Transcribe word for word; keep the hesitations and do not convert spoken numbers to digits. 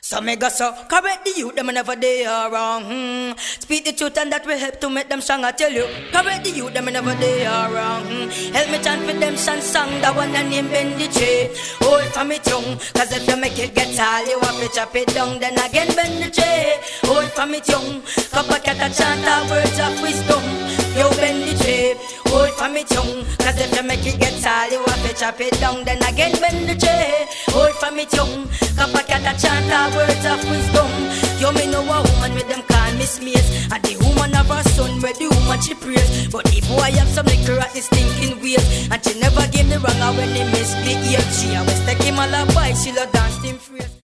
So me go so correct the youth, them never they are wrong. Hmm. Speak the truth and that will help to make them strong. I tell you, correct the youth, them never they are wrong. Hmm. Help me chant for them shan song, that one and name bend the tree. Hold for me tongue, cause if you make it get tall, you have to chop it down, then again bend the tree. Hold for me tongue, copper cat a chant our words of wisdom. You bend the tree. Hold for me tongue, cause if you make it get tall, you have to chop it down, then again bend the tree. Hold for me tongue, copper cat a chant our words of wisdom. You may know a woman with them call Miss Mace, and the woman of her son where the woman she prays. But the boy have some liquor at his stinking ways, and she never gave me wrong when he misbehaved. She always take him all her boy, she'll dance him free.